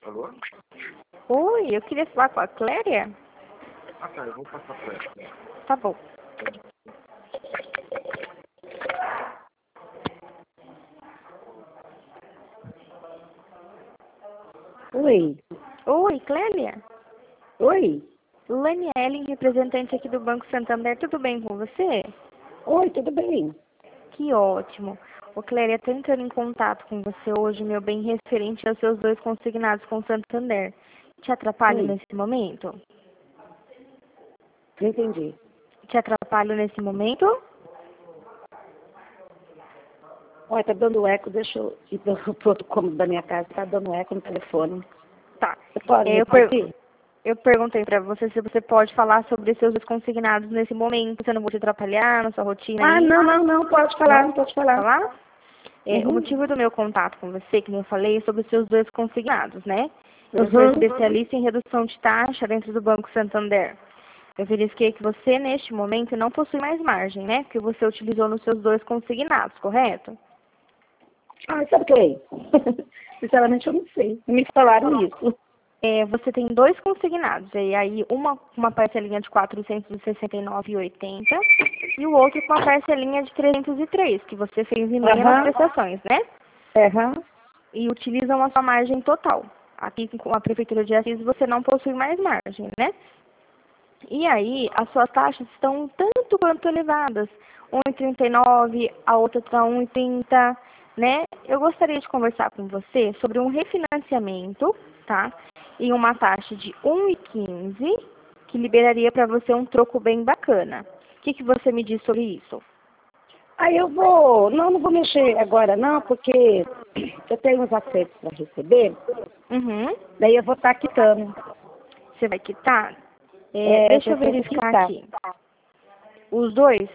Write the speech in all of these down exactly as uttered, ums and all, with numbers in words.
Alô? Oi, eu queria falar com a Cléria. Ah, tá, eu vou passar pra ela. Tá bom. Oi. Oi, Clélia. Oi. Laniele, representante aqui do Banco Santander, tudo bem com você? Oi, tudo bem? Que ótimo. Ô, Clélia, tô entrando em contato com você hoje, meu bem, referente aos seus dois consignados com o Santander. Te atrapalho Oi. nesse momento? Não entendi. Te atrapalho nesse momento? Olha, tá dando eco, deixa eu ir pro pro outro cômodo da minha casa, tá dando eco no telefone. Tá. Você pode É, eu, per repetir? eu perguntei pra você se você pode falar sobre seus dois consignados nesse momento, se eu não vou te atrapalhar na sua rotina Ah, aí. não, não, não, pode falar, pode falar. Falar? É, o Uhum. motivo do meu contato com você, que eu falei, é sobre os seus dois consignados, né? Eu Uhum. sou especialista em redução de taxa dentro do Banco Santander. Eu verifiquei que você, neste momento, não possui mais margem, né? Que você utilizou nos seus dois consignados, correto? Ah, sabe o que é? Sinceramente, eu não sei. Me falaram isso. É, você tem dois consignados, e aí uma uma parcelinha de quatrocentos e sessenta e nove reais e oitenta centavos e o outro com uma parcelinha de trezentos e três, que você fez em meia nas Aham. prestações, né? Aham. E utilizam a sua margem total. Aqui com a Prefeitura de Assis você não possui mais margem, né? E aí as suas taxas estão um tanto quanto elevadas. um e trinta e nove, a outra está um e trinta, né? Eu gostaria de conversar com você sobre um refinanciamento, tá? Em uma taxa de um e quinze, que liberaria para você um troco bem bacana. O que, que você me diz sobre isso? Aí eu vou... Não, não vou mexer agora, não, porque eu tenho uns acertos para receber, Uhum. daí eu vou estar quitando. Você vai quitar? É, É, eu deixa eu pretendo verificar quitar. aqui. Os dois?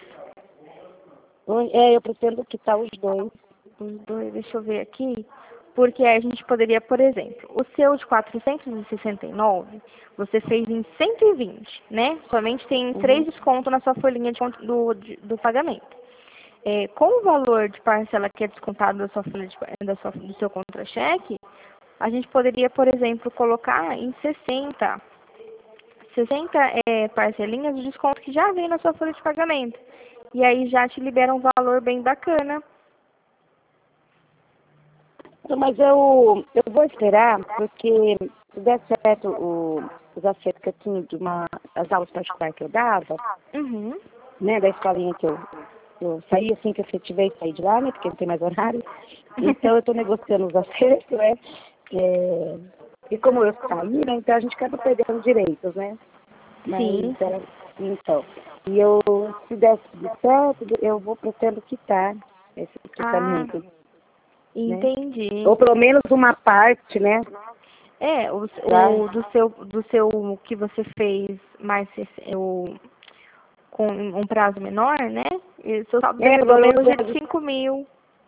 É, eu pretendo quitar os dois. Os dois, deixa eu ver aqui. Porque a gente poderia, por exemplo, o seu de quatrocentos e sessenta e nove, você fez em cento e vinte, né? Somente tem três Uhum. descontos na sua folhinha de, con- do, de- do pagamento. É, com o valor de parcela que é descontado da sua folha de, da sua, do seu contra-cheque, a gente poderia, por exemplo, colocar em sessenta, sessenta é, parcelinhas de desconto que já vem na sua folha de pagamento. E aí já te libera um valor bem bacana. Não, mas eu, eu vou esperar, porque se der certo o, os acertos que eu tinha de uma, as aulas particulares que eu dava, Uhum. né, da escolinha que eu, eu saí assim que eu efetivei sair de lá, né, porque não tem mais horário. Então eu estou negociando os acertos, né, é, e como eu saí, né, então a gente acaba perdendo direitos, né. Sim. Mas, é, então, e eu, se der tudo certo, eu vou pretendo quitar esse Ah, quitamento, né. entendi. Ou pelo menos uma parte, né? É, o, Tá? o do seu do seu que você fez mais rec- o, com um prazo menor, né? E o seu saldo É, pelo devedor menos hoje é é de de... cinco mil.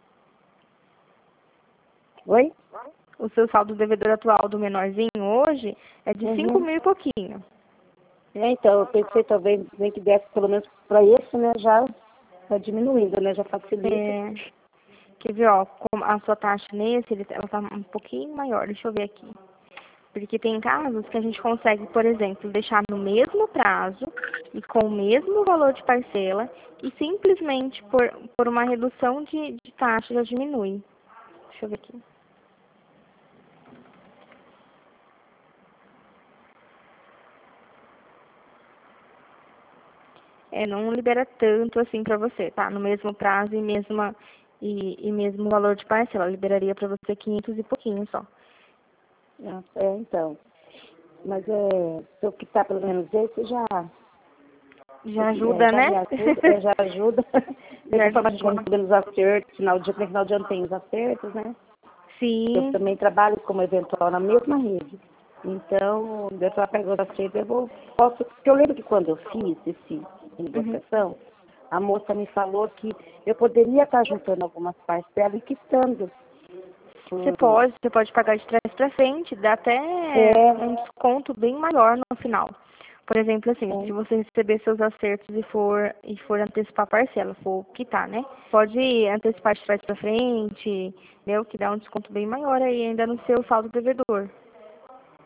Oi? O seu saldo devedor atual do menorzinho hoje é de cinco Uhum. mil e pouquinho. É, então, eu pensei talvez nem que desse pelo menos para esse, né, já tá diminuindo, né, já facilita. É, quer ver, ó, como a sua taxa nesse, ele, ela tá um pouquinho maior. Deixa eu ver aqui. Porque tem casos que a gente consegue, por exemplo, deixar no mesmo prazo e com o mesmo valor de parcela e simplesmente por, por uma redução de, de taxa já diminui. Deixa eu ver aqui. É, não libera tanto assim para você, tá? No mesmo prazo e, mesma, e, e mesmo valor de parcela. Liberaria para você quinhentos e pouquinho só. Ah, é, então. Mas é, se eu quitar pelo menos esse, já, Já é, ajuda, já né? me ajuda, é, já ajuda. É Já conforme a gente vai ajuda. recebendo os acertos, final de, no final de ano tem os acertos, né? Eu Sim. também trabalho como eventual na mesma rede. Então, eu estou pegando as redes, eu vou, posso, porque eu lembro que quando eu fiz esse Uhum. negociação, a moça me falou que eu poderia estar juntando algumas parcelas e quitando. Você Por, pode, você pode pagar de trás para frente, dá até é, um desconto bem maior no final. Por exemplo, assim, se é, você receber seus acertos e for, e for antecipar a parcela, for quitar, né? Pode antecipar de trás para frente, entendeu? Que dá um desconto bem maior aí ainda no seu saldo devedor.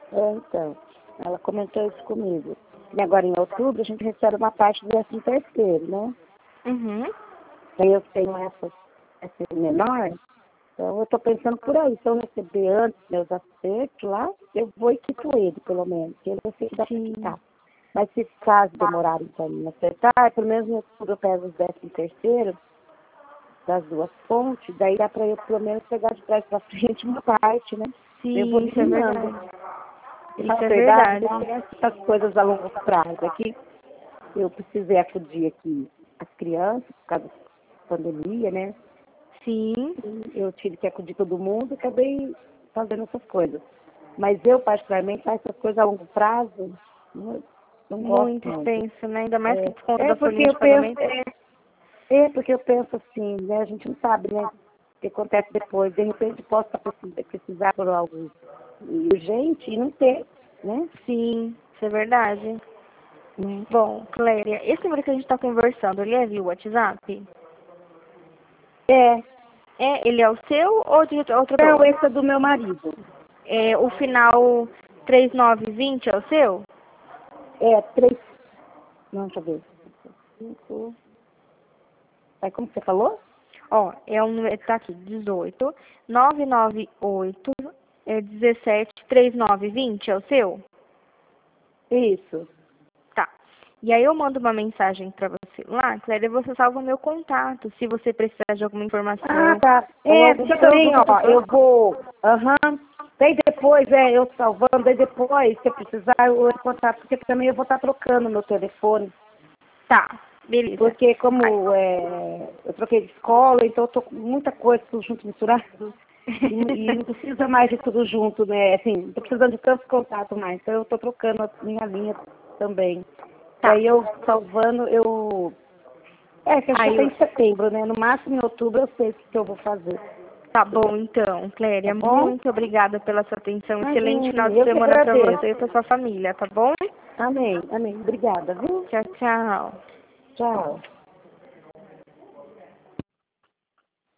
É, então, ela comentou isso comigo. E agora em outubro a gente recebe uma parte do décimo terceiro, né? Uhum. Aí eu tenho essa, essa menor, então eu tô pensando por aí. Se eu receber antes meus acertos lá, eu vou e quito ele, pelo menos. Que ele eu sei que dá pra Sim. quitar. Mas se caso demorarem para me acertar, pelo menos em outubro eu pego os décimo terceiro das duas fontes, daí dá para eu pelo menos pegar de trás para frente uma parte, né? Eu vou Sim, isso é eliminando. verdade. E Isso na é verdade, verdade. eu tenho essas coisas a longo prazo. Aqui eu precisei acudir aqui as crianças, por causa da pandemia, né? Sim. Eu tive que acudir todo mundo e acabei fazendo essas coisas. Mas eu, particularmente, faço essas coisas a longo prazo, não, não gosto Muito muito. extenso, né? Ainda mais que desconto É, da é porque folhinha eu de penso, pagamento. é, é porque eu penso assim, né? A gente não sabe, né? O que acontece depois. De repente posso estar precisar, precisar por algo urgente e não ter, né? Sim, isso é verdade. Né? Bom, Cléria, esse número que a gente está conversando, ele é via WhatsApp? É, É, ele é o seu ou de outra não, pessoa? esse é do meu marido. É, o final três nove dois zero é o seu? É, três. Não, deixa eu ver. Cinco. Aí, como você falou? Ó, é um número, tá aqui, dezoito, nove nove oito, é dezessete, trinta e nove vinte, é o seu? Isso. Tá. E aí eu mando uma mensagem pra você lá, Clélia, e você salva o meu contato, se você precisar de alguma informação Ah, tá. ou É, algum porque eu também, ó, produto. eu vou. Aham. Daí depois, é, eu salvando, daí depois, se eu precisar, eu entro em contato, porque também eu vou estar trocando meu telefone. Tá, beleza. Porque Aí, como é, eu troquei de escola, então eu tô com muita coisa, tudo junto, misturado. E, e não precisa mais de tudo junto, né? Assim, não tô precisando de tantos contatos mais. Então eu tô trocando a minha linha também. tá. Daí eu salvando, eu. É, que a gente Aí, já tá eu- em setembro, né? No máximo em outubro eu sei o que eu vou fazer. tá bom então, Tá Clélia, bom? muito obrigada pela sua atenção. Excelente final Imagine, de eu que semana pra agradeço. você e pra sua família, tá bom? Amém, amém. Obrigada, viu? Tchau, tchau. Tchau.